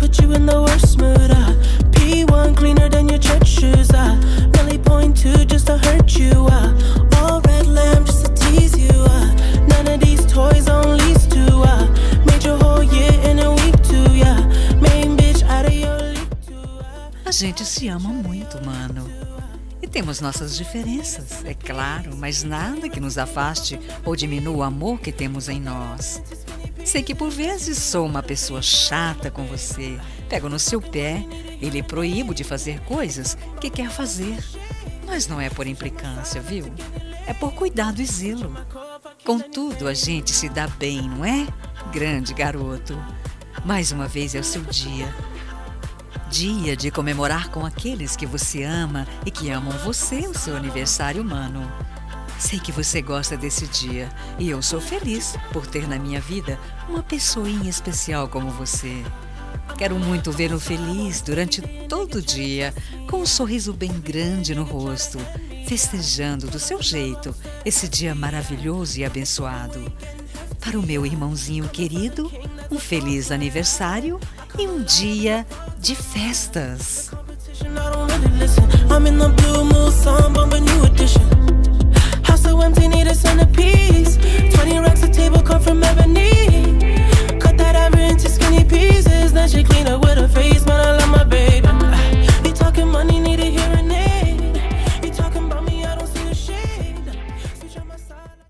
put you in the worst mood. P1 cleaner than your church shoes. Really point two just to hurt you. All red lamb just to tease you. None of these toys on lease to. Made your whole year in a week too. Yeah, main bitch out of your league too. A gente se ama muito, mano. E temos nossas diferenças, é claro, mas nada que nos afaste ou diminua o amor que temos em nós. Sei que por vezes sou uma pessoa chata com você, pego no seu pé e lhe proíbo de fazer coisas que quer fazer. Mas não é por implicância, viu? É por cuidado e zelo. Contudo, a gente se dá bem, não é? Grande garoto. Mais uma vez é o seu dia. Dia de comemorar com aqueles que você ama e que amam você o seu aniversário, mano. Sei que você gosta desse dia e eu sou feliz por ter na minha vida uma pessoinha especial como você. Quero muito vê-lo feliz durante todo o dia, com um sorriso bem grande no rosto, festejando do seu jeito esse dia maravilhoso e abençoado. Para o meu irmãozinho querido, um feliz aniversário e um dia de festas. I'm in the blue moon, sun bumping new edition. House so empty, need a centerpiece. 20 racks, a table cut from ebony.